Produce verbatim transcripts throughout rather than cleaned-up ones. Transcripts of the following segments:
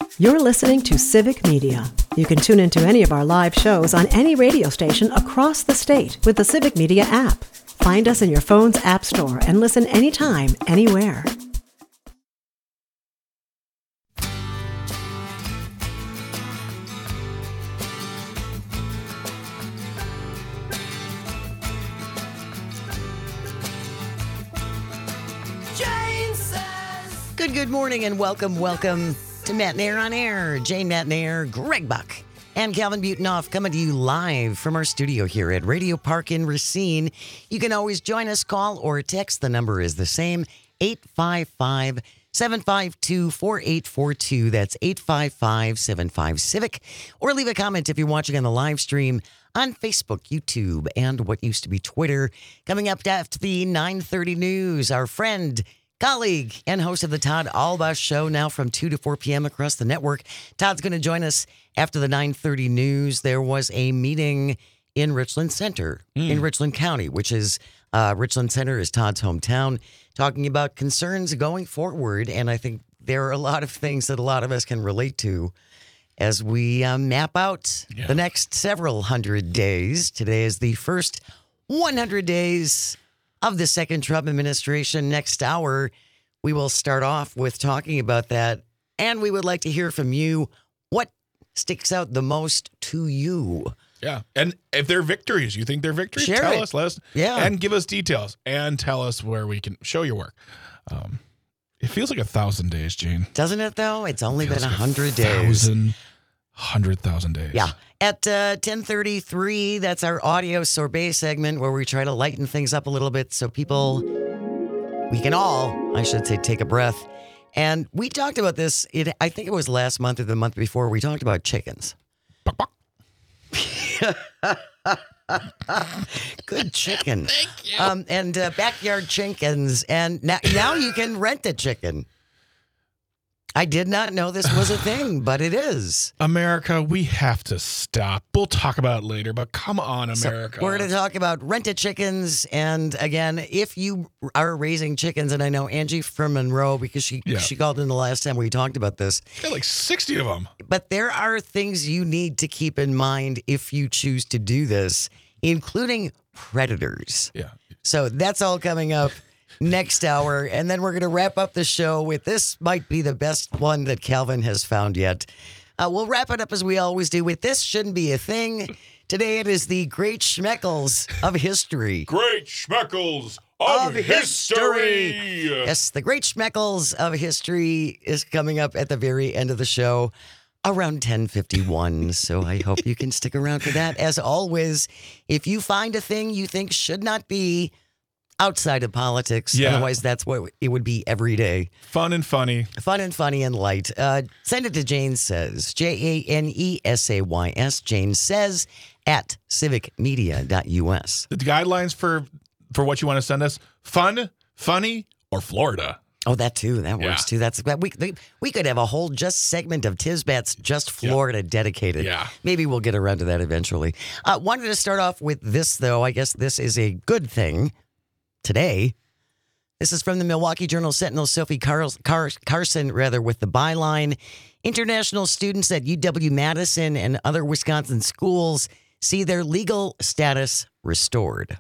You're listening to Civic Media. You can tune into any of our live shows on any radio station across the state with the Civic Media app. Find us in your phone's app store and listen anytime, anywhere. Good, good morning and welcome, welcome to Matt Nair on Air. Jane Matt Nair, Greg Buck, and Calvin Butenoff coming to you live from our studio here at Radio Park in Racine. You can always join us, call or text. The number is the same, eight five five, seven five two, four eight four two. That's eight five five, seven five, CIVIC. Or leave a comment if you're watching on the live stream on Facebook, YouTube, and what used to be Twitter. Coming up after the nine thirty news, our friend, colleague, and host of the Todd Albaugh Show, now from two to four p.m. across the network. Todd's going to join us after the nine thirty news. There was a meeting in Richland Center, mm. in Richland County, which is, uh, Richland Center is Todd's hometown, talking about concerns going forward. And I think there are a lot of things that a lot of us can relate to as we uh, map out yeah. the next several hundred days. Today is the first one hundred days of the second Trump administration. Next hour, we will start off with talking about that. And we would like to hear from you. What sticks out the most to you? Yeah. And if they're victories, you think they're victories, Share tell it. us, let us. Yeah. And give us details and tell us where we can show your work. Um, it feels like a thousand days, Jane. Doesn't it, though? It's only it been a like hundred a days. Thousand, hundred thousand days. Yeah. At uh, ten thirty-three, that's our audio sorbet segment where we try to lighten things up a little bit so people, we can all, I should say, take a breath. And we talked about this, it, I think it was last month or the month before, we talked about chickens. Good chicken. Thank you. Um, and uh, backyard chickens. And now, now you can rent a chicken. I did not know this was a thing, but it is. America, we have to stop. We'll talk about it later, but come on, America. So we're going to talk about rented chickens. And again, if you are raising chickens, and I know Angie from Monroe, because she, yeah. she called in the last time we talked about this. Got like sixty of them. But there are things you need to keep in mind if you choose to do this, including predators. Yeah. So that's all coming up next hour. And then we're going to wrap up the show with this might be the best one that Calvin has found yet. Uh, we'll wrap it up as we always do with This Shouldn't Be a Thing. Today it is the Great Schmeckles of History. Great Schmeckles of, of history. history. Yes, the Great Schmeckles of History is coming up at the very end of the show around ten fifty-one. So I hope you can stick around for that. As always, if you find a thing you think should not be outside of politics. Yeah. Otherwise, that's what it would be every day. Fun and funny. Fun and funny and light. Uh, send it to Jane Says, J A N E S A Y S, Jane Says, at civic media dot U S. The guidelines for, for what you want to send us, fun, funny, or Florida. Oh, that too. That works Yeah. too. That's we we could have a whole just segment of Tisbat's Just Florida Yep. dedicated. Yeah. Maybe we'll get around to that eventually. Uh, wanted to start off with this, though. I guess this is a good thing. Today, this is from the Milwaukee Journal Sentinel, Sophie Car- Car- Carson, rather, with the byline, international students at U W-Madison and other Wisconsin schools see their legal status restored.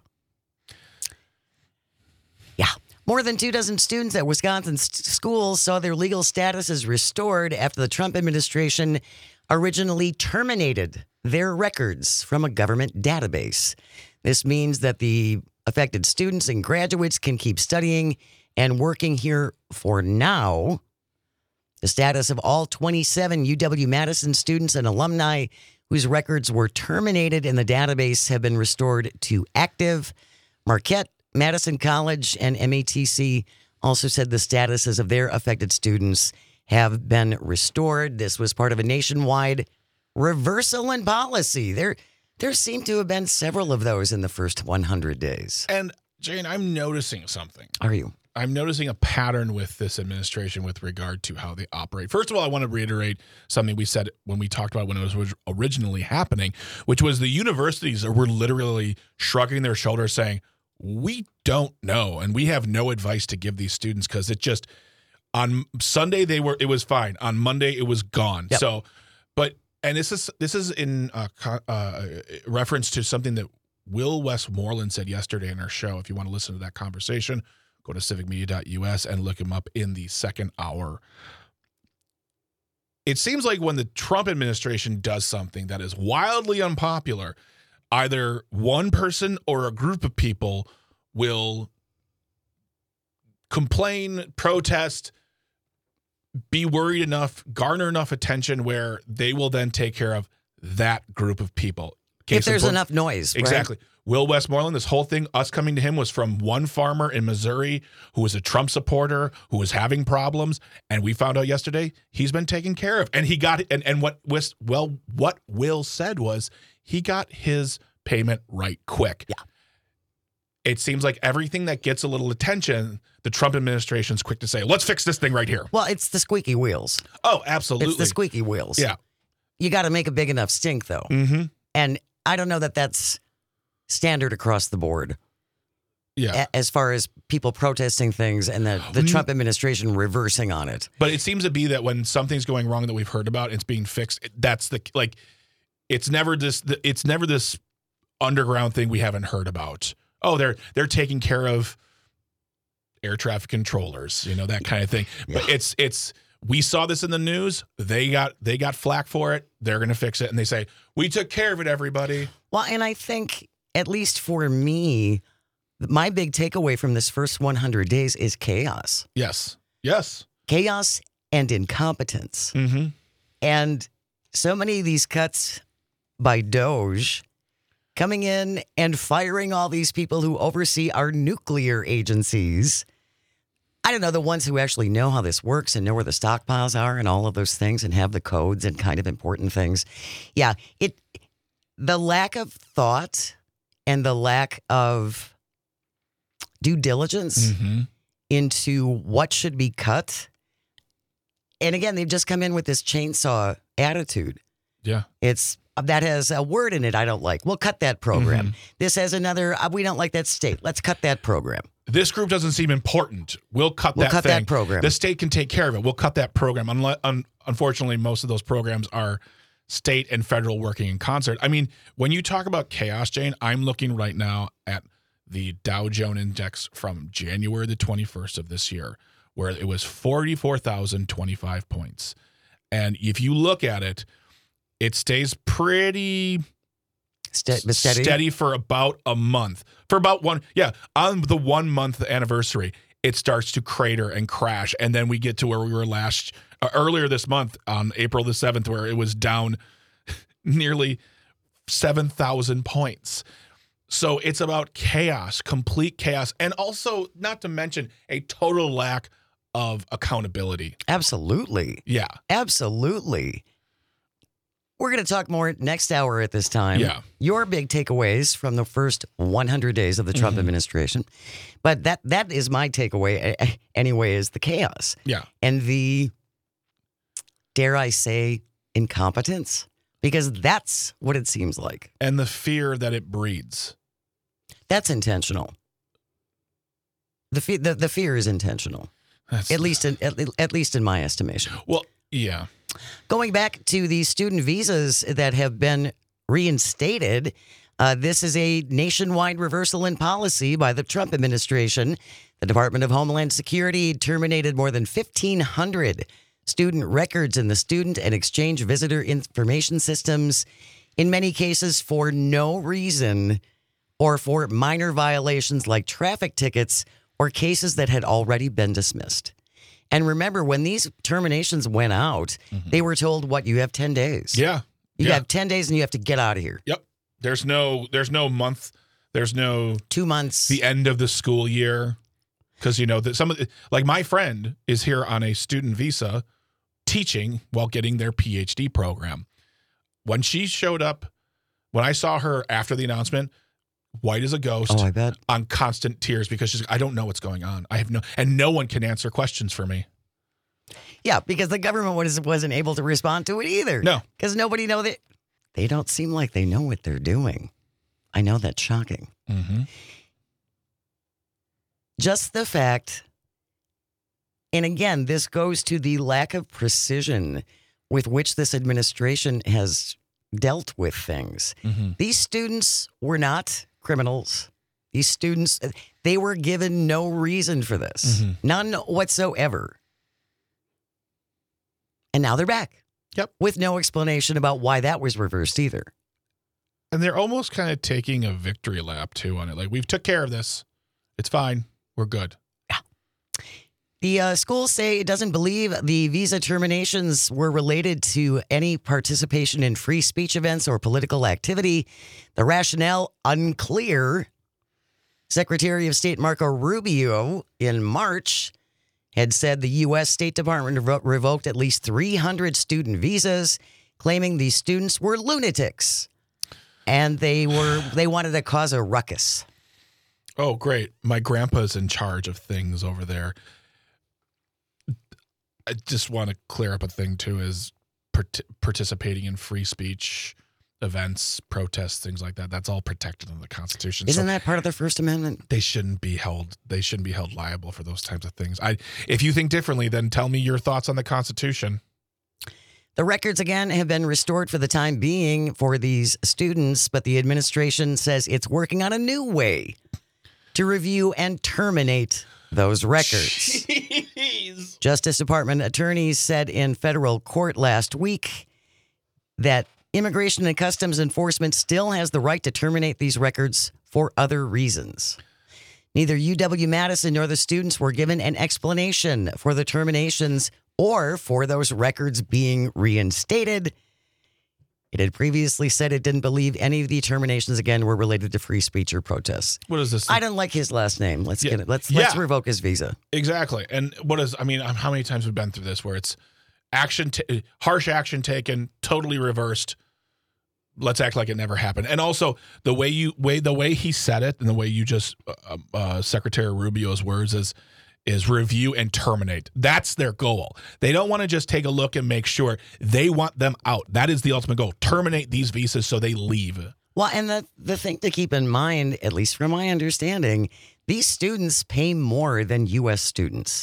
Yeah. More than two dozen students at Wisconsin st- schools saw their legal statuses restored after the Trump administration originally terminated their records from a government database. This means that the affected students and graduates can keep studying and working here for now. The status of all twenty-seven U W-Madison students and alumni whose records were terminated in the database have been restored to active. Marquette, Madison College, and M A T C also said the statuses of their affected students have been restored. This was part of a nationwide reversal in policy. There There seem to have been several of those in the first one hundred days. And Jane, I'm noticing something. Are you? I'm noticing a pattern with this administration with regard to how they operate. First of all, I want to reiterate something we said when we talked about when it was originally happening, which was the universities were literally shrugging their shoulders saying, we don't know, and we have no advice to give these students because it just On Sunday, they were. It was fine. On Monday, it was gone. Yep. So, but and this is this is in uh, uh, reference to something that Will Westmoreland said yesterday in our show. If you want to listen to that conversation, go to civic media dot U S and look him up in the second hour. It seems like when the Trump administration does something that is wildly unpopular, either one person or a group of people will complain, protest, be worried enough, garner enough attention where they will then take care of that group of people. Case if there's in point, enough noise, right? Exactly. Will Westmoreland, this whole thing, us coming to him was from one farmer in Missouri who was a Trump supporter, who was having problems, and we found out yesterday he's been taken care of. And he got and, and what was well what Will said was he got his payment right quick. Yeah. It seems like everything that gets a little attention, the Trump administration's quick to say, let's fix this thing right here. Well, it's the squeaky wheels. Oh, absolutely. It's the squeaky wheels. Yeah. You got to make a big enough stink, though. Mm-hmm. And I don't know that that's standard across the board. Yeah. a- As far as people protesting things and the, the Trump administration reversing on it. But it seems to be that when something's going wrong that we've heard about, it's being fixed. That's the, like, it's never this, it's never this underground thing we haven't heard about. Oh, they're they're taking care of air traffic controllers, you know, that kind of thing. Yeah. But it's it's we saw this in the news. They got they got flack for it. They're going to fix it, and they say we took care of it. Everybody. Well, and I think at least for me, my big takeaway from this first one hundred days is chaos, Yes. Yes. chaos and incompetence, Mm-hmm. and so many of these cuts by Doge. Coming in and firing all these people who oversee our nuclear agencies. I don't know, the ones who actually know how this works and know where the stockpiles are and all of those things and have the codes and kind of important things. Yeah, it the lack of thought and the lack of due diligence Mm-hmm. into what should be cut. And again, they've just come in with this chainsaw attitude. Yeah. It's that has a word in it I don't like. We'll cut that program. Mm-hmm. This has another, uh, we don't like that state. Let's cut that program. This group doesn't seem important. We'll cut We'll that cut thing. that program. The state can take care of it. We'll cut that program. Unle- un- unfortunately, most of those programs are state and federal working in concert. I mean, when you talk about chaos, Jane, I'm looking right now at the Dow Jones Index from January the twenty-first of this year, where it was forty-four thousand twenty-five points. And if you look at it, it stays pretty Ste- steady. steady for about a month. For about one, yeah, on the one month anniversary, it starts to crater and crash. And then we get to where we were last, uh, earlier this month on April the seventh, where it was down nearly seven thousand points. So it's about chaos, complete chaos. And also, not to mention, a total lack of accountability. Absolutely. Yeah. Absolutely. We're going to talk more next hour at this time. Yeah. Your big takeaways from the first one hundred days of the Trump Mhm. administration. But that that is my takeaway eh, anyway, is the chaos. Yeah. And the, dare I say, incompetence. Because that's what it seems like. And the fear that it breeds. That's intentional. The fe- the, the fear is intentional. That's, At least in, at, at least in my estimation. well, yeah. Going back to the student visas that have been reinstated, uh, this is a nationwide reversal in policy by the Trump administration. The Department of Homeland Security terminated more than fifteen hundred student records in the student and exchange visitor information systems, in many cases for no reason or for minor violations like traffic tickets or cases that had already been dismissed. And remember, when these terminations went out, Mm-hmm. they were told, what, you have ten days. Yeah. You yeah. have ten days and you have to get out of here. Yep. There's no there's no month. There's no Two months. the end of the school year. Because, you know, that some of the, like my friend is here on a student visa teaching while getting their P H D program. When she showed up, when I saw her after the announcement, white as a ghost, Oh, I bet. on constant tears because she's I don't know what's going on. I have no and no one can answer questions for me. Yeah, because the government was, wasn't able to respond to it either. No. Because nobody know that. They don't seem like they know what they're doing. I know that's shocking. Mm-hmm. Just the fact And again, this goes to the lack of precision with which this administration has dealt with things. Mm-hmm. These students were not criminals. These students, they were given no reason for this, Mm-hmm. none whatsoever. And now they're back. Yep. With no explanation about why that was reversed either. And they're almost kind of taking a victory lap, too, on it. Like, we've took care of this. It's fine. We're good. The uh, schools say it doesn't believe the visa terminations were related to any participation in free speech events or political activity. The rationale unclear. Secretary of State Marco Rubio in March had said the U S State Department revo- revoked at least three hundred student visas, claiming these students were lunatics and they were they wanted to cause a ruckus. Oh, great. My grandpa's in charge of things over there. I just want to clear up a thing, too, is part- participating in free speech events, protests, things like that. That's all protected in the Constitution. Isn't So that part of the First Amendment? they shouldn't be held. They shouldn't be held liable for those types of things. I, if you think differently, then tell me your thoughts on the Constitution. The records, again, have been restored for the time being for these students, but the administration says it's working on a new way to review and terminate those records. Jeez. Justice Department attorneys said in federal court last week that Immigration and Customs Enforcement still has the right to terminate these records for other reasons. Neither U W-Madison nor the students were given an explanation for the terminations or for those records being reinstated. It had previously said it didn't believe any of the terminations, again, were related to free speech or protests. What is this? I don't like his last name. Let's Yeah. get it. Let's Yeah. let's revoke his visa. Exactly. And what is, I mean, how many times we've been through this where it's action, t- harsh action taken, totally reversed. Let's act like it never happened. And also the way you, way, the way he said it and the way you just, uh, uh, Secretary Rubio's words is, is review and terminate. That's their goal. They don't want to just take a look and make sure. They want them out. That is the ultimate goal. Terminate these visas so they leave. Well, and the, the thing to keep in mind, at least from my understanding, these students pay more than U S students.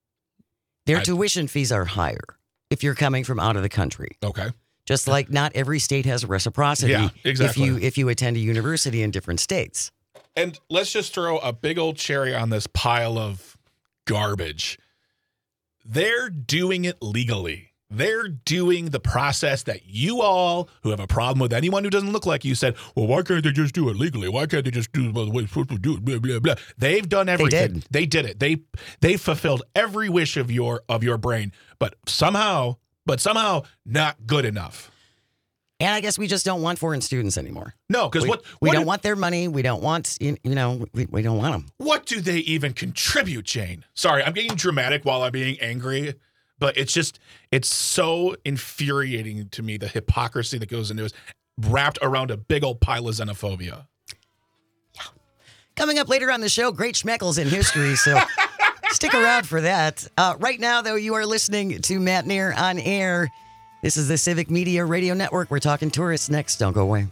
Their I- tuition fees are higher if you're coming from out of the country. Okay. Just like not every state has reciprocity Yeah, exactly. if you if you attend a university in different states. And let's just throw a big old cherry on this pile of garbage. They're doing it legally. They're doing the process that you all who have a problem with anyone who doesn't look like you said, well, why can't they just do it legally? Why can't they just do it the way it's supposed to do it? Blah, blah, blah. They've done everything. did. They did it. They they fulfilled every wish of your of your brain, but somehow, but somehow not good enough. And I guess we just don't want foreign students anymore. No, because We, what we what don't did- want their money. We don't want, you you know, we, we don't want them. What do they even contribute, Jane? Sorry, I'm getting dramatic while I'm being angry, but it's just, it's so infuriating to me, the hypocrisy that goes into it, wrapped around a big old pile of xenophobia. Coming up later on the show, great schmeckles in history, so stick around for that. Uh, right now, though, you are listening to Matt Nair on Air. This is the Civic Media Radio Network. We're talking tourists next. Don't go away.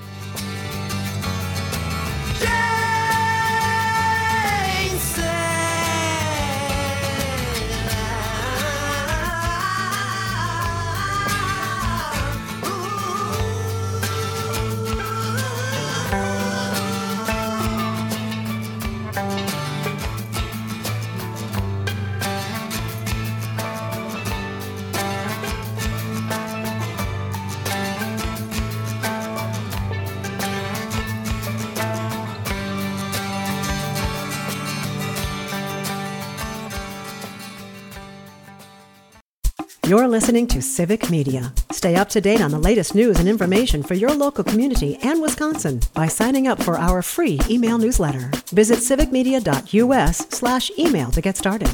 You're listening to Civic Media. Stay up to date on the latest news and information for your local community and Wisconsin by signing up for our free email newsletter. Visit civicmedia.us slash email to get started.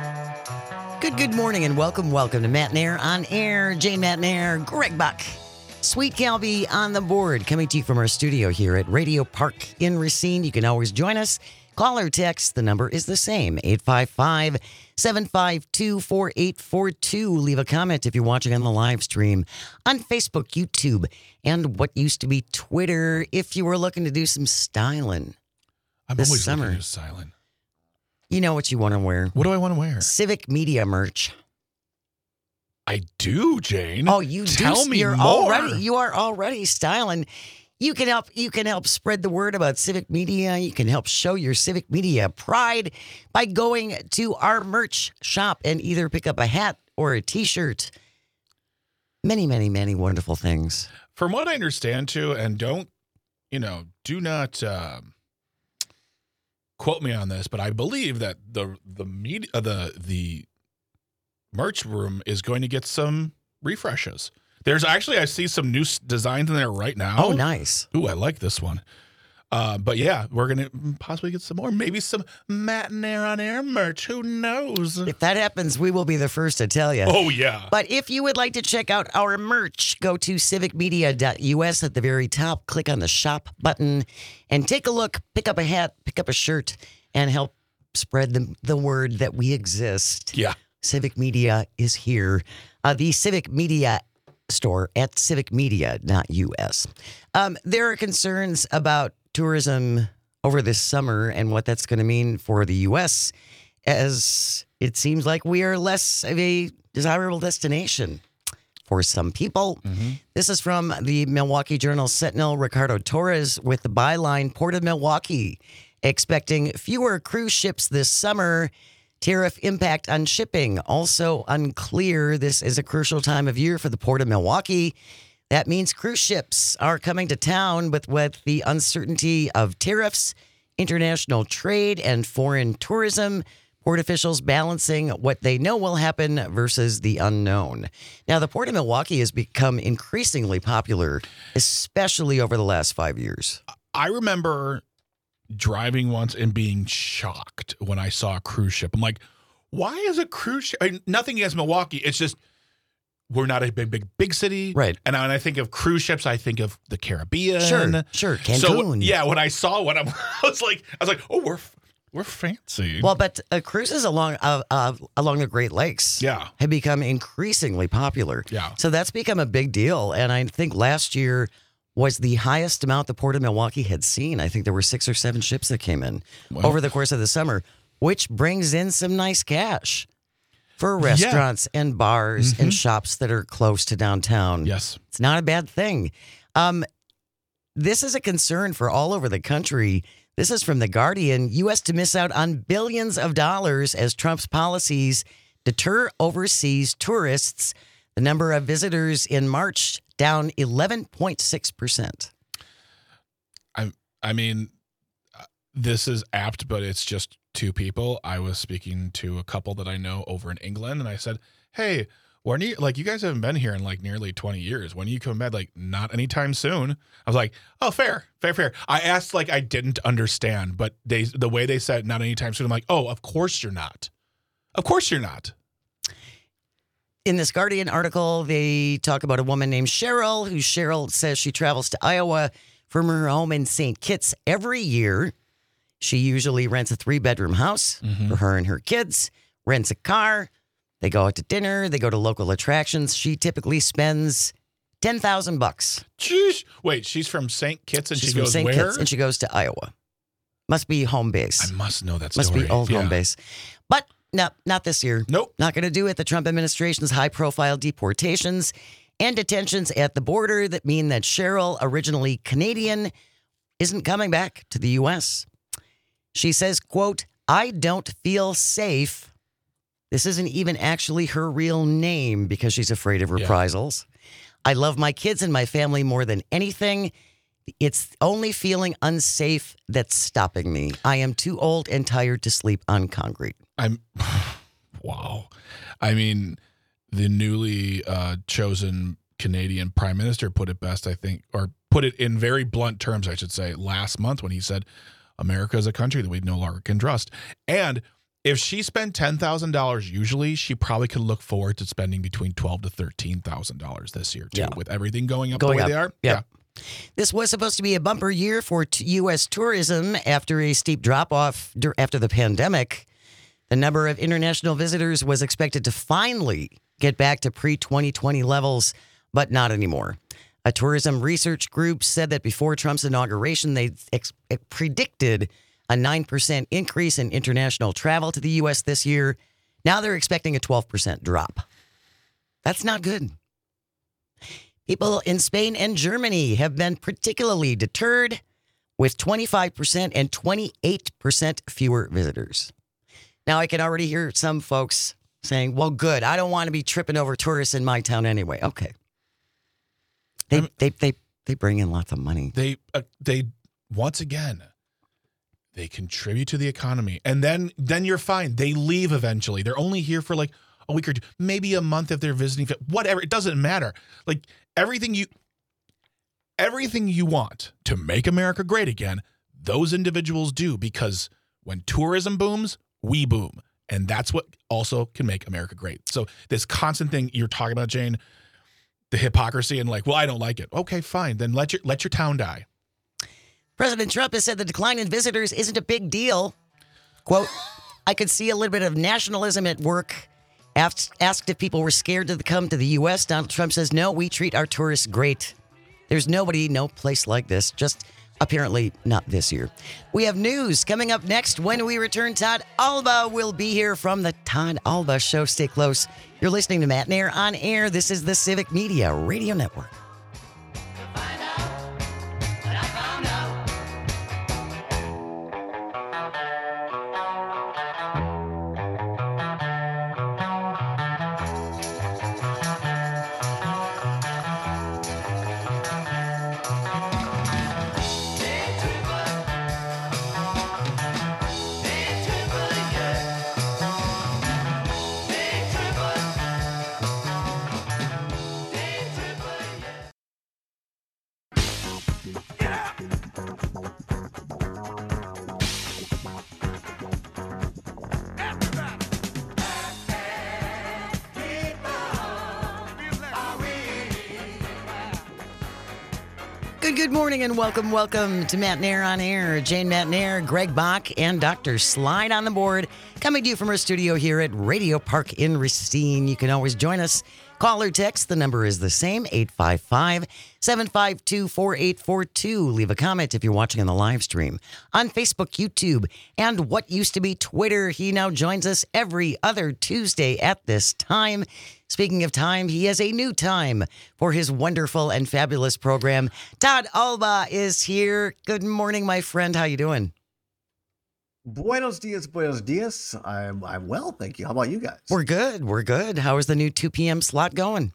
Good, good morning and welcome, welcome to Matt Nair on Air. Jane Matt Nair, Greg Buck. Sweet Calby on the board, coming to you from our studio here at Radio Park in Racine. You can always join us. Call or text. The number is the same, eight five five, seven five two, four eight four two. Leave a comment if you're watching on the live stream on Facebook, YouTube, and what used to be Twitter if you were looking to do some styling. I'm this always summer. looking to do styling. You know what you want to wear. What do I want to wear? Civic Media merch. I do, Jane. Oh, you Tell do. me You're more. already. You are already styling. You can help. You can help spread the word about Civic Media. You can help show your Civic Media pride by going to our merch shop and either pick up a hat or a T-shirt. Many, many, many wonderful things. From what I understand, too, and don't, you know, do not um, quote me on this, but I believe that the the media, uh, the the merch room is going to get some refreshes. There's actually, I see some new s- designs in there right now. Oh, nice. Ooh, I like this one. Uh, but yeah, we're going to possibly get some more. Maybe some Matinee on Air merch. Who knows? If that happens, we will be the first to tell you. Oh, yeah. But if you would like to check out our merch, go to civic media dot U S at the very top, click on the shop button, and take a look. Pick up a hat, pick up a shirt, and help spread the, the word that we exist. Yeah. Civic Media is here. Uh, the Civic Media store at civic media dot U S. Um, there are concerns about tourism over this summer and what that's going to mean for the U S, as it seems like we are less of a desirable destination for some people. Mm-hmm. This is from the Milwaukee Journal Sentinel, Ricardo Torres, with the byline, Port of Milwaukee, expecting fewer cruise ships this summer. Tariff impact on shipping also unclear. This is a crucial time of year for the Port of Milwaukee. That means cruise ships are coming to town, but with the uncertainty of tariffs, international trade, and foreign tourism, port officials balancing what they know will happen versus the unknown. Now, the Port of Milwaukee has become increasingly popular, especially over the last five years. I remember driving once and being shocked when I saw a cruise ship. I'm like, why is a cruise ship? I mean, nothing against Milwaukee. It's just, we're not a big, big, big city. Right. And when I think of cruise ships, I think of the Caribbean. Sure, sure. Cancun. So, yeah, when I saw one, I'm, I was like, I was like, oh, we're we're fancy. Well, but uh, cruises along uh, uh, along the Great Lakes Yeah. have become increasingly popular. Yeah. So that's become a big deal. And I think last year was the highest amount the Port of Milwaukee had seen. I think there were six or seven ships that came in Well. over the course of the summer, which brings in some nice cash for restaurants and bars Mm-hmm. and shops that are close to downtown. Yes. It's not a bad thing. Um, this is a concern for all over the country. This is from The Guardian. U S to miss out on billions of dollars as Trump's policies deter overseas tourists. The number of visitors in March down eleven point six percent. I I mean, uh, this is apt, but it's just two people. I was speaking to a couple that I know over in England, and I said, hey, when are you, like, you guys haven't been here in like nearly twenty years. When are you coming back? Like, not anytime soon. I was like, oh, fair, fair, fair. I asked like I didn't understand, but they the way they said not anytime soon, I'm like, oh, of course you're not. Of course you're not. In this Guardian article, they talk about a woman named Cheryl, who Cheryl says she travels to Iowa from her home in Saint Kitts every year. She usually rents a three-bedroom house Mm-hmm. for her and her kids, rents a car. They go out to dinner. They go to local attractions. She typically spends ten thousand bucks. Jeez. Wait, she's from Saint Kitts and She's she from goes Saint where? Kitts and she goes to Iowa. Must be home base. I must know that Must story. be old Yeah. home base. But no, not this year. Nope. Not going to do it. The Trump administration's high-profile deportations and detentions at the border that mean that Cheryl, originally Canadian, isn't coming back to the U S. She says, quote, I don't feel safe. This isn't even actually her real name because she's afraid of reprisals. I love my kids and my family more than anything. It's only feeling unsafe that's stopping me. I am too old and tired to sleep on concrete. I'm, wow. I mean, the newly uh, chosen Canadian Prime Minister put it best, I think, or put it in very blunt terms, I should say, last month when he said, America is a country that we no longer can trust. And If she spent ten thousand dollars usually, she probably could look forward to spending between twelve thousand dollars to thirteen thousand dollars this year, too, Yeah. with everything going up Going the way up. they are. Yeah. This was supposed to be a bumper year for t- U S tourism after a steep drop-off dur- after the pandemic. The number of international visitors was expected to finally get back to pre-twenty twenty levels, but not anymore. A tourism research group said that before Trump's inauguration, they ex- predicted a nine percent increase in international travel to the U S this year. Now they're expecting a twelve percent drop. That's not good. People in Spain and Germany have been particularly deterred with twenty-five percent and twenty-eight percent fewer visitors. Now, I can already hear some folks saying, well, good. I don't want to be tripping over tourists in my town anyway. Okay. They, I mean, they, they, they bring in lots of money. They, uh, they, once again, they contribute to the economy. And then, then you're fine. They leave eventually. They're only here for like a week or two, maybe a month if they're visiting, whatever. It doesn't matter. Like everything you, everything you want to make America great again, those individuals do, because when tourism booms, we boom. And that's what also can make America great. So this constant thing you're talking about, Jane, the hypocrisy and like, well, I don't like it. Okay, fine. Then let your, let your town die. President Trump has said the decline in visitors isn't a big deal. Quote, I could see a little bit of nationalism at work. Asked, asked if people were scared to come to the U S, Donald Trump says, no, we treat our tourists great. There's nobody, no place like this. Just apparently not this year. We have news coming up next. When we return, Todd Alba will be here from the Todd Alba Show. Stay close. You're listening to Matt Nair on air. This is the Civic Media Radio Network. Good, good morning and welcome, welcome to Matt Nair on Air. Jane Matt Nair, Greg Bach, and Doctor Slide on the board. Coming to you from our studio here at Radio Park in Racine. You can always join us. Call or text. The number is the same, eight five five, seven five two, four eight four two. Leave a comment if you're watching on the live stream on Facebook, YouTube, and what used to be Twitter. He now joins us every other Tuesday at this time. Speaking of time, he has a new time for his wonderful and fabulous program. Todd Alba is here. Good morning, my friend. How you doing? Buenos dias, buenos dias. I'm I'm well, thank you. How about you guys? We're good. We're good. How is the new two p.m. slot going?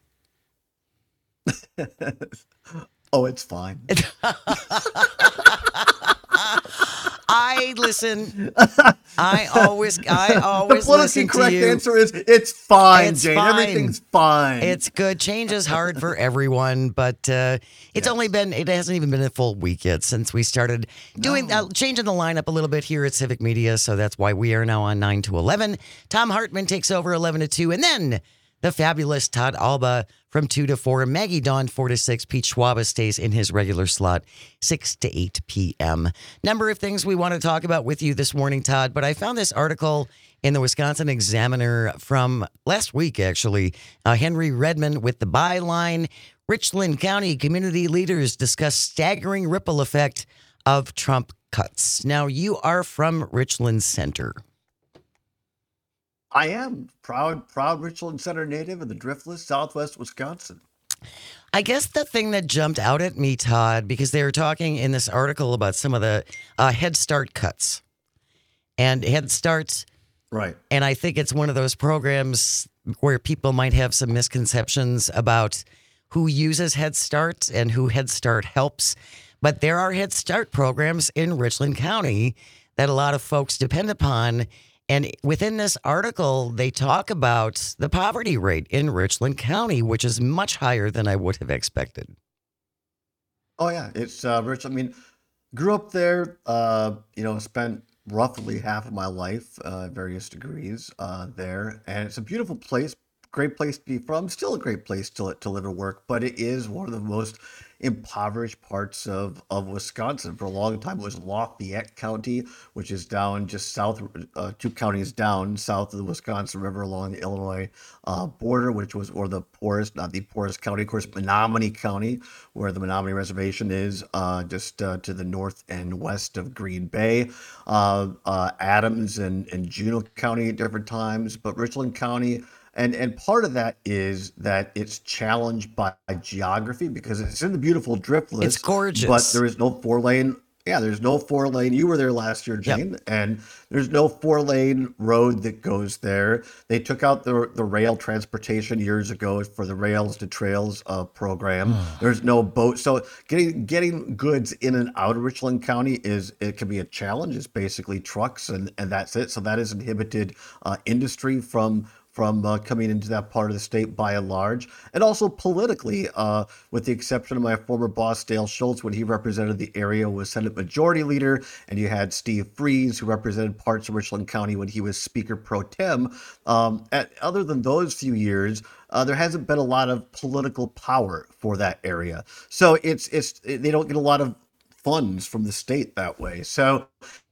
Oh, it's fine. I listen. I always, I always the politically listen to correct you. answer is it's fine, It's Jane. fine. Everything's fine. It's good. Change is hard for everyone, but uh, it's Yes. only been, it hasn't even been a full week yet since we started doing, No. uh, changing the lineup a little bit here at Civic Media. So that's why we are now on nine to eleven. Tom Hartman takes over eleven to two. And then the fabulous Todd Alba from two to four. Maggie Dawn, four to six. Pete Schwaba stays in his regular slot, six to eight p.m. Number of things we want to talk about with you this morning, Todd, but I found this article in the Wisconsin Examiner from last week, actually. Uh, Henry Redmond with the byline, Richland County community leaders discuss staggering ripple effect of Trump cuts. Now, you are from Richland Center. I am proud, proud Richland Center native of the Driftless, Southwest Wisconsin. I guess the thing that jumped out at me, Todd, because they were talking in this article about some of the uh, Head Start cuts. And Head Start's, Right. and I think it's one of those programs where people might have some misconceptions about who uses Head Start and who Head Start helps. But there are Head Start programs in Richland County that a lot of folks depend upon. And within this article, they talk about the poverty rate in Richland County, which is much higher than I would have expected. Oh yeah, it's uh, Rich. I mean, grew up there. Uh, you know, spent roughly half of my life, uh, various degrees uh, there, and it's a beautiful place, great place to be from. Still a great place to to live and work, but it is one of the most impoverished parts of of Wisconsin. For a long time, it was Lafayette County, which is down just south, uh, two counties down south of the Wisconsin River along the Illinois uh, border, which was or the poorest, not the poorest county, of course, Menominee County, where the Menominee Reservation is, uh, just uh, to the north and west of Green Bay. Uh, uh, Adams and, and Juneau County at different times, but Richland County. And and part of that is that it's challenged by geography because it's in the beautiful Driftless. It's gorgeous. But there is no four lane. Yeah, there's no four lane. You were there last year, Yep. Jane, and there's no four lane road that goes there. They took out the the rail transportation years ago for the Rails to Trails uh, program. There's no boat, so getting getting goods in and out of Richland County is it can be a challenge. It's basically trucks and and that's it. So that has inhibited uh, industry from from uh, coming into that part of the state by and large. And also politically, uh, with the exception of my former boss, Dale Schultz, when he represented the area, was Senate Majority Leader, and you had Steve Freeze, who represented parts of Richland County when he was Speaker Pro Tem. Um, at, other than those few years, uh, there hasn't been a lot of political power for that area. So it's it's they don't get a lot of funds from the state that way. So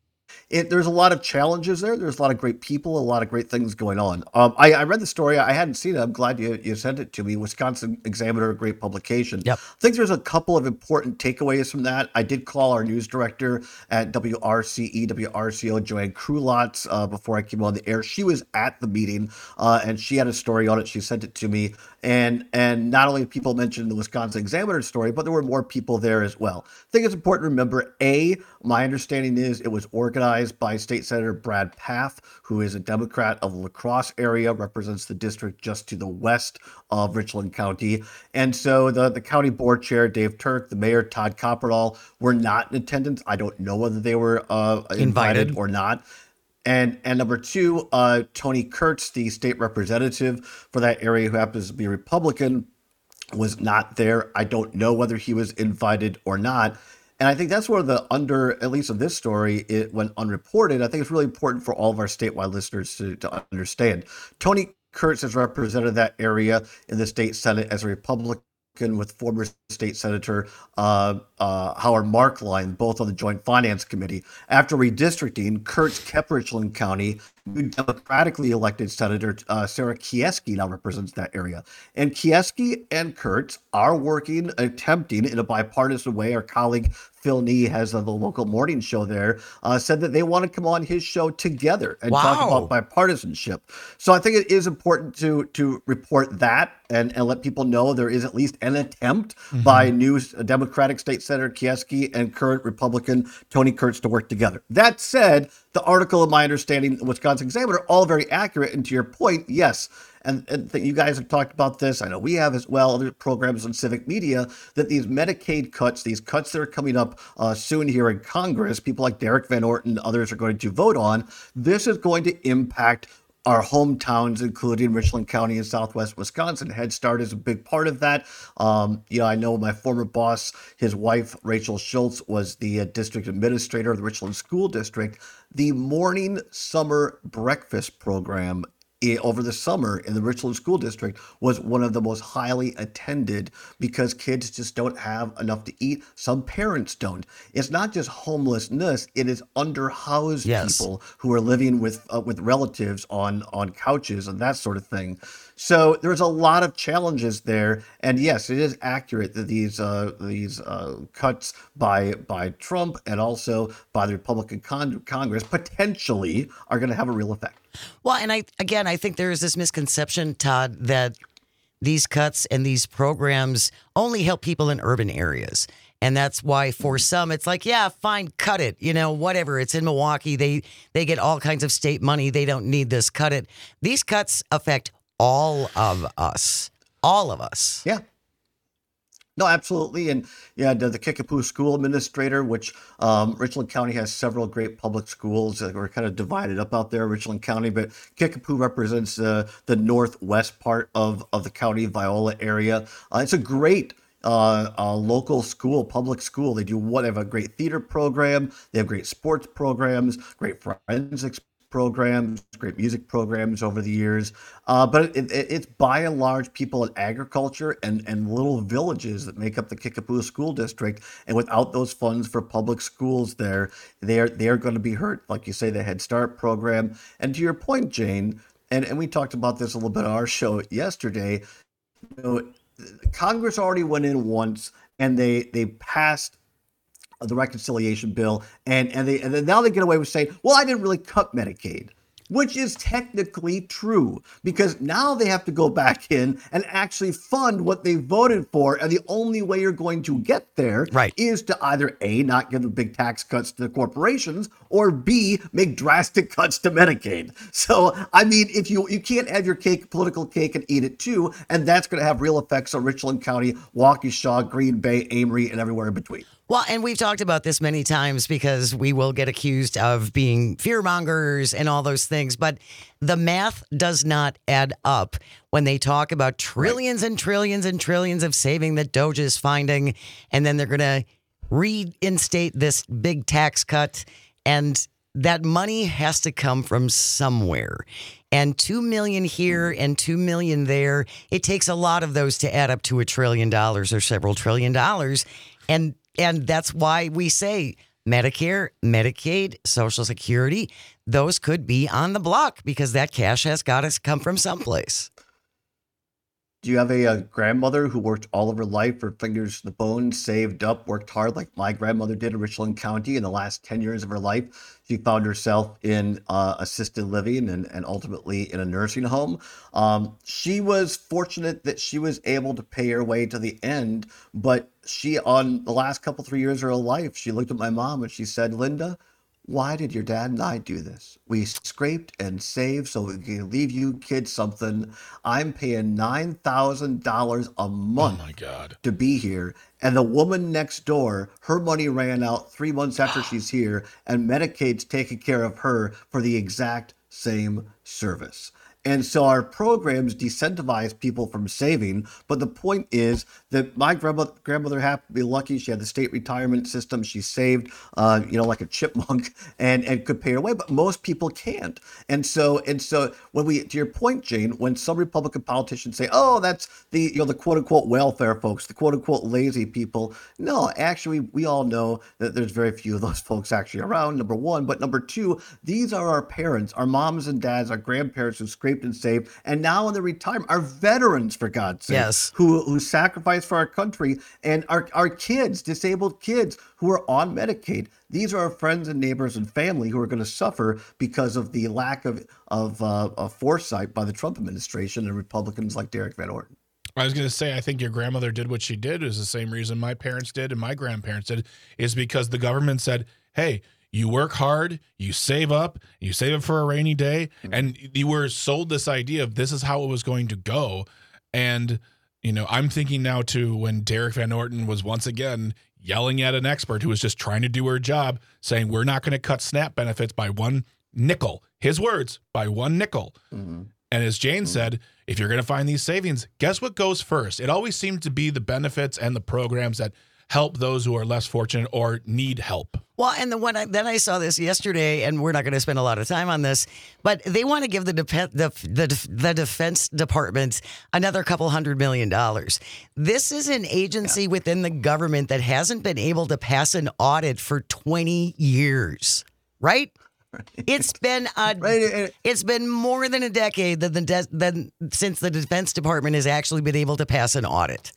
it, there's a lot of challenges there. There's a lot of great people, a lot of great things going on. Um, I, I read the story. I hadn't seen it. I'm glad you, you sent it to me. Wisconsin Examiner, a great publication. Yep. I think there's a couple of important takeaways from that. I did call our news director at W R C E, W R C O, Joanne Krulotz, uh, before I came on the air. She was at the meeting, uh, and she had a story on it. She sent it to me. And and not only people mentioned the Wisconsin Examiner story, but there were more people there as well. I think it's important to remember, A, my understanding is it was organized by State Senator Brad Pfaff, who is a Democrat of the La Crosse area, represents the district just to the west of Richland County. And so the, the county board chair, Dave Turk, the mayor, Todd Copperdahl, were not in attendance. I don't know whether they were uh, invited, Invited. or not. And and number two, uh, Tony Kurtz, the state representative for that area, who happens to be a Republican, was not there. I don't know whether he was invited or not. And I think that's where the under, at least of this story, it went unreported. I think it's really important for all of our statewide listeners to, to understand. Tony Kurtz has represented that area in the state Senate as a Republican with former state senator uh, uh, Howard Markline, both on the Joint Finance Committee. After redistricting, Kurtz kept Richland County. New democratically elected Senator uh, Sarah Kieski now represents that area. And Kieski and Kurtz are working, attempting in a bipartisan way. Our colleague Phil Nee has uh, the local morning show there, uh, said that they want to come on his show together and talk Wow. about bipartisanship. So I think it is important to to report that and, and let people know there is at least an attempt by new Democratic State Senator Kieski and current Republican Tony Kurtz to work together. That said, the article, in my understanding, the Wisconsin Examiner, all very accurate. And to your point, yes, and, and th- you guys have talked about this. I know we have as well, other programs on civic media, that these Medicaid cuts, these cuts that are coming up uh, soon here in Congress, people like Derek Van Orton and others are going to vote on, this is going to impact our hometowns, including Richland County and Southwest Wisconsin. Head Start is a big part of that. Um, you know, I know my former boss, his wife, Rachel Schultz, was the uh, district administrator of the Richland School District. The morning summer breakfast program i- over the summer in the Richland School District was one of the most highly attended because kids just don't have enough to eat. Some parents don't. It's not just homelessness, it is underhoused Yes. people who are living with uh, with relatives on on couches and that sort of thing. So there's a lot of challenges there, and yes, it is accurate that these uh, these uh, cuts by by Trump and also by the Republican con- Congress potentially are going to have a real effect. Well, and I again, I think there is this misconception, Todd, that these cuts and these programs only help people in urban areas. And that's why for some, it's like, yeah, fine, cut it. You know, whatever. It's in Milwaukee. They they get all kinds of state money. They don't need this. Cut it. These cuts affect all of us. All of us. Yeah. No, absolutely. And yeah, the, the Kickapoo School Administrator, which um, Richland County has several great public schools that are kind of divided up out there, Richland County, but Kickapoo represents uh, the northwest part of, of the county, Viola area. Uh, it's a great uh, a local school, public school. They do what? They have a great theater program. They have great sports programs, great forensics programs, great music programs over the years. Uh, but it, it, it's by and large people in agriculture and, and little villages that make up the Kickapoo School District. And without those funds for public schools there, they're, they're going to be hurt. Like you say, the Head Start program. And to your point, Jane, and, and we talked about this a little bit on our show yesterday, you know, Congress already went in once and they, they passed the reconciliation bill, and and they and then now they get away with saying, well, I didn't really cut Medicaid, which is technically true, because now they have to go back in and actually fund what they voted for, and the only way you're going to get there right. is to either A, not give the big tax cuts to the corporations, or B, make drastic cuts to Medicaid. So, I mean, if you you can't have your cake, political cake, and eat it too, and that's going to have real effects on Richland County, Waukesha, Green Bay, Amory, and everywhere in between. Well, and we've talked about this many times because we will get accused of being fearmongers and all those things. But the math does not add up when they talk about trillions and trillions and trillions of saving that Doge is finding. And then they're going to reinstate this big tax cut. And that money has to come from somewhere. And two million here and two million there. It takes a lot of those to add up to a trillion dollars or several trillion dollars. And And that's why we say Medicare, Medicaid, Social Security, those could be on the block because that cash has got to come from someplace. Do you have a, a grandmother who worked all of her life, her fingers to the bone, saved up, worked hard like my grandmother did in Richland County? In the last ten years of her life, she found herself in uh, assisted living and, and ultimately in a nursing home. Um, she was fortunate that she was able to pay her way to the end, but she, on the last couple, three years of her life, she looked at my mom and she said, Linda, why did your dad and I do this? We scraped and saved so we can leave you kids something. I'm paying nine thousand dollars a month oh my God. to be here. And the woman next door, her money ran out three months after she's here, and Medicaid's taking care of her for the exact same service. And so our programs decentivize people from saving. But the point is that my grandmother, grandmother happened to be lucky. She had the state retirement system. She saved, uh, you know, like a chipmunk and, and could pay her way. But most people can't. And so and so when we, to your point, Jane, when some Republican politicians say, oh, that's the, you know, the quote unquote welfare folks, the quote unquote lazy people. No, actually, we all know that there's very few of those folks actually around, number one. But number two, these are our parents, our moms and dads, our grandparents who scraped and saved, and now in the retirement, our veterans, for God's sake, yes. who who sacrificed for our country, and our, our kids, disabled kids who are on Medicaid. These are our friends and neighbors and family who are going to suffer because of the lack of of, uh, of foresight by the Trump administration and Republicans like Derek Van Orden. I was going to say, I think your grandmother did what she did is the same reason my parents did and my grandparents did, is because the government said, hey, you work hard, you save up, you save it for a rainy day, and you were sold this idea of this is how it was going to go. And, you know, I'm thinking now to when Derek Van Orden was once again yelling at an expert who was just trying to do her job, saying we're not going to cut SNAP benefits by one nickel. His words, by one nickel. Mm-hmm. And as Jane mm-hmm. said, if you're going to find these savings, guess what goes first? It always seemed to be the benefits and the programs that help those who are less fortunate or need help. Well, and the one I, then I saw this yesterday, and we're not going to spend a lot of time on this, but they want to give the, dep- the the the Defense Department another couple hundred million dollars. This is an agency yeah. within the government that hasn't been able to pass an audit for twenty years, right? It's been a, right. it's been more than a decade that the de- than since the Defense Department has actually been able to pass an audit.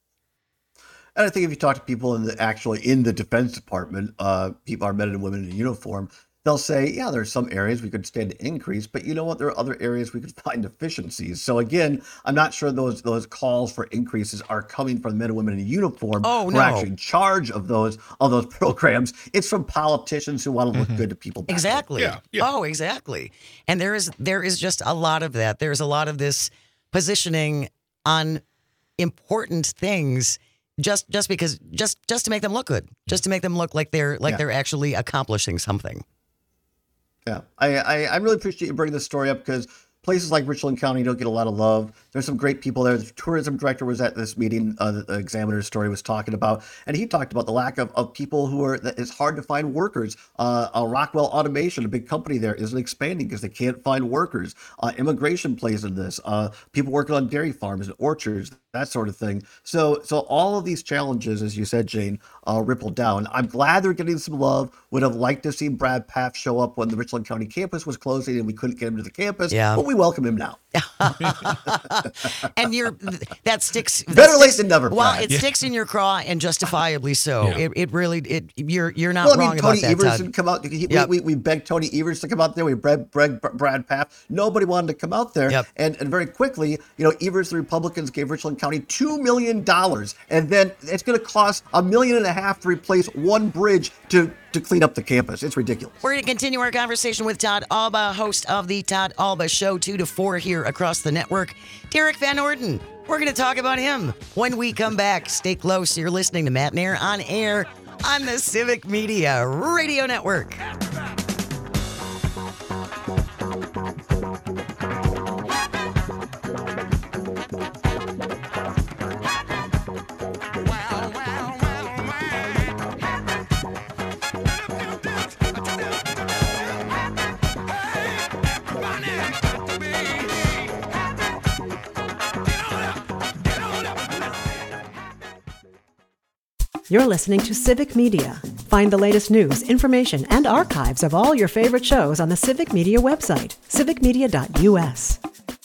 And I think if you talk to people in the actually in the Defense Department, uh, people, our men and women in uniform, they'll say, yeah, there's some areas we could stand to increase, but you know what? There are other areas we could find efficiencies. So again, I'm not sure those those calls for increases are coming from the men and women in uniform oh, who no. are actually in charge of those of those programs. It's from politicians who want to look mm-hmm. good to people. Exactly. Yeah, yeah. Oh, exactly. And there is there is just a lot of that. There's a lot of this positioning on important things. Just just because just just to make them look good, just to make them look like they're like yeah. they're actually accomplishing something. Yeah, I, I I really appreciate you bringing this story up because places like Richland County don't get a lot of love. there's some great people there. The tourism director was at this meeting. Uh, the Examiner's story was talking about, and he talked about the lack of, of people who are. That it's hard to find workers. Uh, uh, Rockwell Automation, a big company there, isn't expanding because they can't find workers. Uh, immigration plays in this. Uh, people working on dairy farms and orchards, that sort of thing. So, so all of these challenges, as you said, Jane, uh, ripple down. I'm glad they're getting some love. Would have liked to see Brad Pfaff show up when the Richland County campus was closing and we couldn't get him to the campus. Yeah. But we welcome him now. And you're that sticks. that Better late sticks- than never, Well, Brad. it sticks in your craw, and justifiably so. Yeah. It, it really it you're you're not Well, I wrong mean, Tony about that, Evers Todd. didn't come out. He, Yep. we, we, we begged Tony Evers to come out there. We begged Brad, Brad Pfaff. Nobody wanted to come out there. Yep. And and very quickly, you know, Evers, the Republicans, gave Richland County two million dollars. And then it's going to cost a million and a half to replace one bridge to, to clean up the campus. It's ridiculous. We're going to continue our conversation with Todd Alba, host of the Todd Alba Show, two to four here across the network. Derek Van Orden, we're going to talk about him when we come back. Stay close. You're listening to Matt Nair on air on the Civic Media Radio Network. You're listening to Civic Media. Find the latest news, information, and archives of all your favorite shows on the Civic Media website, civic media dot u s.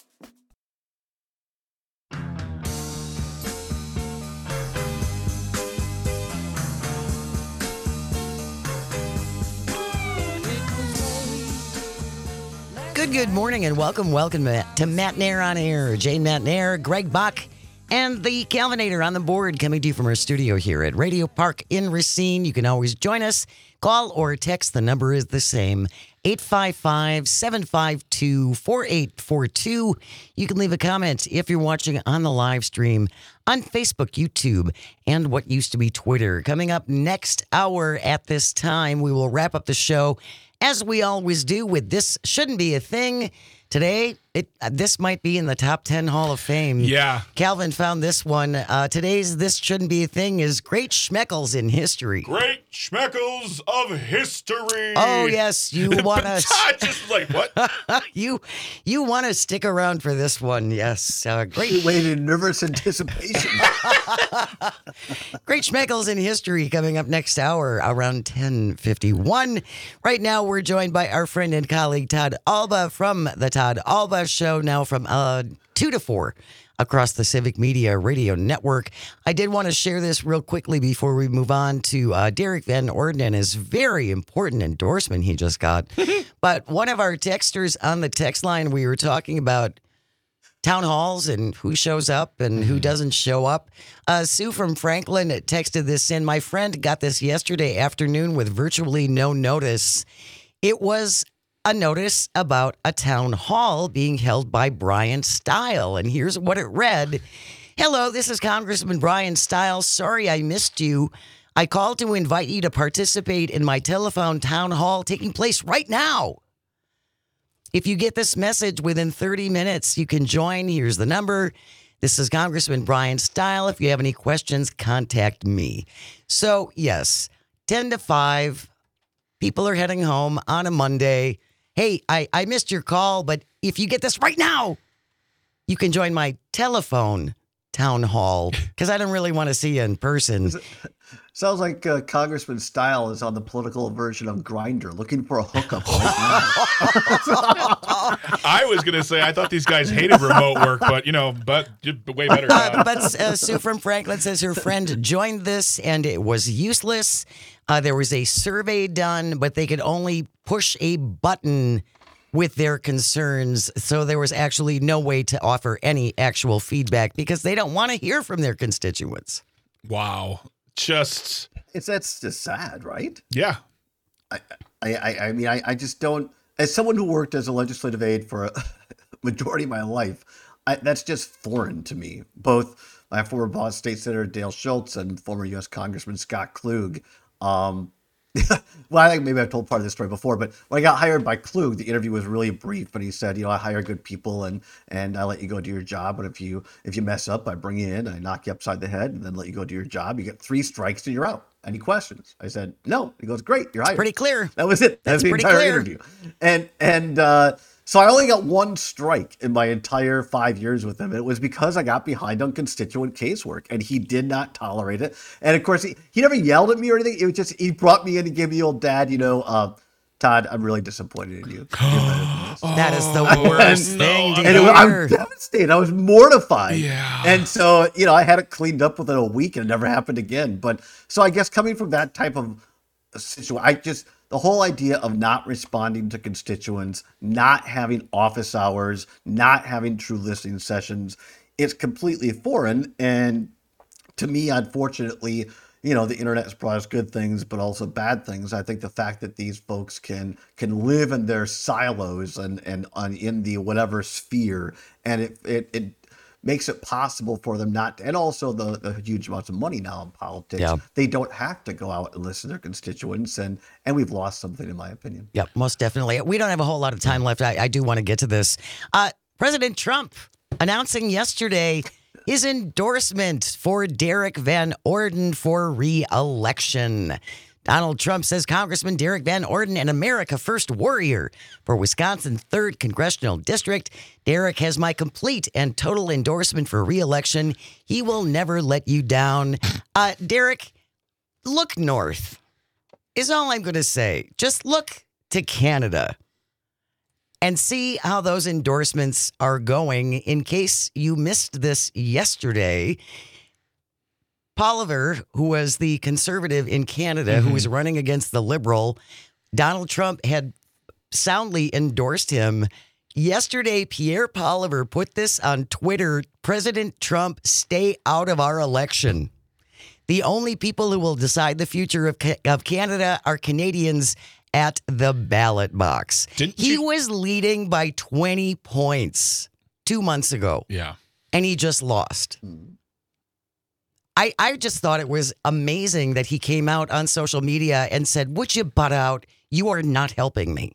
Good, good morning and welcome, welcome to Matt Nair on air. Jane Matt Nair, Greg Buck, and the Calvinator on the board coming to you from our studio here at Radio Park in Racine. You can always join us. Call or text. The number is the same, eight five five, seven five two, four eight four two. You can leave a comment if you're watching on the live stream on Facebook, YouTube, and what used to be Twitter. Coming up next hour at this time, we will wrap up the show as we always do with This Shouldn't Be a Thing. Today, it uh, this might be in the top ten Hall of Fame. Yeah. Calvin found this one. Uh, today's This Shouldn't Be a Thing is Great Schmeckles in History. Great Schmeckles of history. Oh, yes. You want to Just like, what? you you want to stick around for this one. Yes. Uh, great We waited in nervous anticipation. Great Schmeckles in History coming up next hour around ten fifty-one. Right now, we're joined by our friend and colleague Todd Alba from the Todd Alba Show, now from uh, two to four across the Civic Media Radio Network. I did want to share this real quickly before we move on to uh, Derek Van Orden and his very important endorsement he just got. But one of our texters on the text line, we were talking about town halls and who shows up and who doesn't show up. Uh, Sue from Franklin texted this in. My friend got this yesterday afternoon with virtually no notice. It was a notice about a town hall being held by Brian Stile. And here's what it read. Hello, this is Congressman Brian Stile. Sorry I missed you. I called to invite you to participate in my telephone town hall taking place right now. If you get this message within thirty minutes, you can join. Here's the number. This is Congressman Brian Stile. If you have any questions, contact me. So, yes, ten to five, people are heading home on a Monday. Hey, I, I missed your call, but if you get this right now, you can join my telephone town hall because I don't really want to see you in person. Sounds like uh, Congressman Stile is on the political version of Grindr, looking for a hookup right now. I was going to say, I thought these guys hated remote work, but, you know, but way better. Uh, but uh, Sue from Franklin says her friend joined this and it was useless. Uh, there was a survey done, but they could only push a button with their concerns. So there was actually no way to offer any actual feedback because they don't want to hear from their constituents. Wow. Just, It's that's just sad, right? yeah. I, I, I mean, I, I just don't. As someone who worked as a legislative aide for a majority of my life, I, that's just foreign to me. Both my former boss, State Senator Dale Schultz, and former U S Congressman Scott Klug. Um, well, I think maybe I've told part of this story before, but when I got hired by Klug, the interview was really brief, but he said, you know, I hire good people and and I let you go do your job. But if you if you mess up, I bring you in, I knock you upside the head and then let you go do your job. You get three strikes and you're out. Any questions? I said, no. He goes, great, you're hired. Pretty clear. That was it. That was the pretty entire clear. interview. And, and, uh, so I only got one strike in my entire five years with him. It was because I got behind on constituent casework, and he did not tolerate it. And of course, he, he never yelled at me or anything. It was just, he brought me in and gave me the old dad, you know, uh, Todd, I'm really disappointed in you. You're better than this. That is the worst And- thing to And it was, hear. I'm devastated. I was mortified. Yeah. And so, you know, I had it cleaned up within a week and it never happened again. But so I guess coming from that type of situation, I just, the whole idea of not responding to constituents, not having office hours, not having true listening sessions, it's completely foreign. And to me, unfortunately, you know, the internet has brought us good things, but also bad things. I think the fact that these folks can can live in their silos and and on in the whatever sphere, and it it, it makes it possible for them not to, and also the, the huge amounts of money now in politics. Yeah. They don't have to go out and listen to their constituents, and and we've lost something, in my opinion. Yep, most definitely. We don't have a whole lot of time left. I, I do want to get to this. Uh, President Trump announcing yesterday his endorsement for Derek Van Orden for re-election. Donald Trump says Congressman Derek Van Orden, an America First warrior for Wisconsin's third Congressional District. Derek has my complete and total endorsement for re-election. He will never let you down. Uh, Derek, look north is all I'm going to say. Just look to Canada and see how those endorsements are going. In case you missed this yesterday, Poliver, who was the conservative in Canada, mm-hmm. who was running against the liberal, Donald Trump had soundly endorsed him. Yesterday, Pierre Poliver put this on Twitter: President Trump, stay out of our election. The only people who will decide the future of, of Canada are Canadians at the ballot box. Didn't he you- was leading by twenty points two months ago, Yeah. and he just lost. I, I just thought it was amazing that he came out on social media and said, would you butt out? You are not helping me.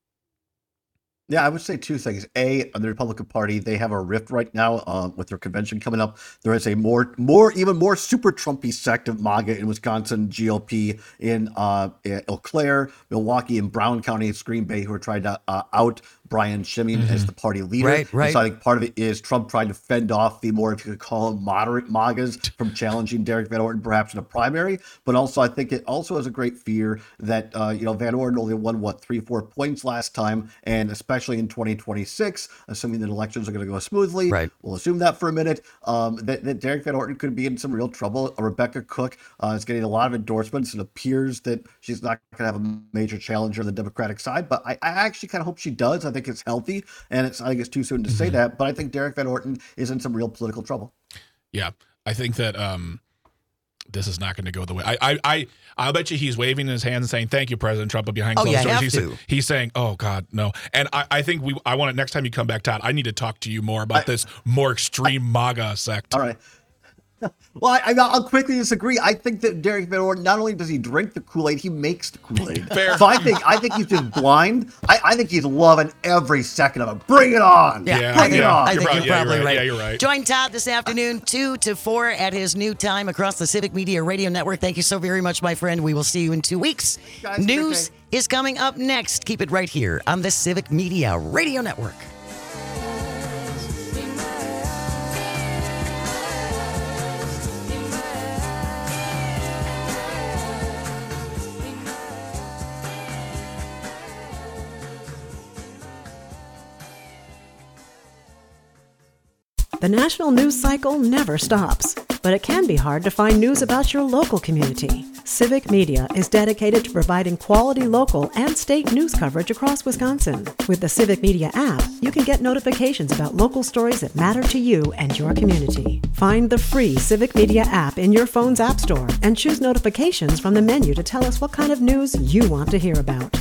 Yeah, I would say two things. A, the Republican Party, they have a rift right now uh, with their convention coming up. There is a more, more, even more super Trumpy sect of MAGA in Wisconsin, G O P in uh, Eau Claire, Milwaukee, and Brown County, Green Bay, who are trying to uh, out Brian Schimming mm-hmm. as the party leader. Right, right. And so I think part of it is Trump trying to fend off the more, if you could call them, moderate MAGAs from challenging Derek Van Orden perhaps in a primary. But also, I think it also has a great fear that, uh, you know, Van Orden only won, what, three, four points last time, and especially especially in twenty twenty-six, assuming that elections are going to go smoothly. Right. We'll assume that for a minute, um, that, that Derek Van Orden could be in some real trouble. Uh, Rebecca Cook uh, is getting a lot of endorsements. It appears that she's not going to have a major challenger on the Democratic side, but I, I actually kind of hope she does. I think it's healthy, and it's I think it's too soon to say Mm-hmm. that, but I think Derek Van Orden is in some real political trouble. Yeah, I think that um, this is not going to go the way. I, I, I, I'll bet you he's waving his hands and saying, "Thank you, President Trump," but behind Oh, closed you doors, have he's, to. he's saying, "Oh God, no." And I, I think we, I want it next time you come back, Todd. I need to talk to you more about I, this more extreme I, MAGA sect. All right. Well, I, I'll quickly disagree. I think that Derek Van Orden, not only does he drink the Kool-Aid, he makes the Kool-Aid. Fair. So I think I think he's just blind. I, I think he's loving every second of it. Bring it on. Yeah, Yeah, I Bring think, it on. I You're think right. you're Yeah, probably you're right. right. Yeah, you're right. Join Todd this afternoon, two to four at his new time across the Civic Media Radio Network. Thank you so very much, my friend. We will see you in two weeks. Guys, News is coming up next. Keep it right here on the Civic Media Radio Network. The national news cycle never stops, but it can be hard to find news about your local community. Civic Media is dedicated to providing quality local and state news coverage across Wisconsin. With the Civic Media app, you can get notifications about local stories that matter to you and your community. Find the free Civic Media app in your phone's app store and choose notifications from the menu to tell us what kind of news you want to hear about.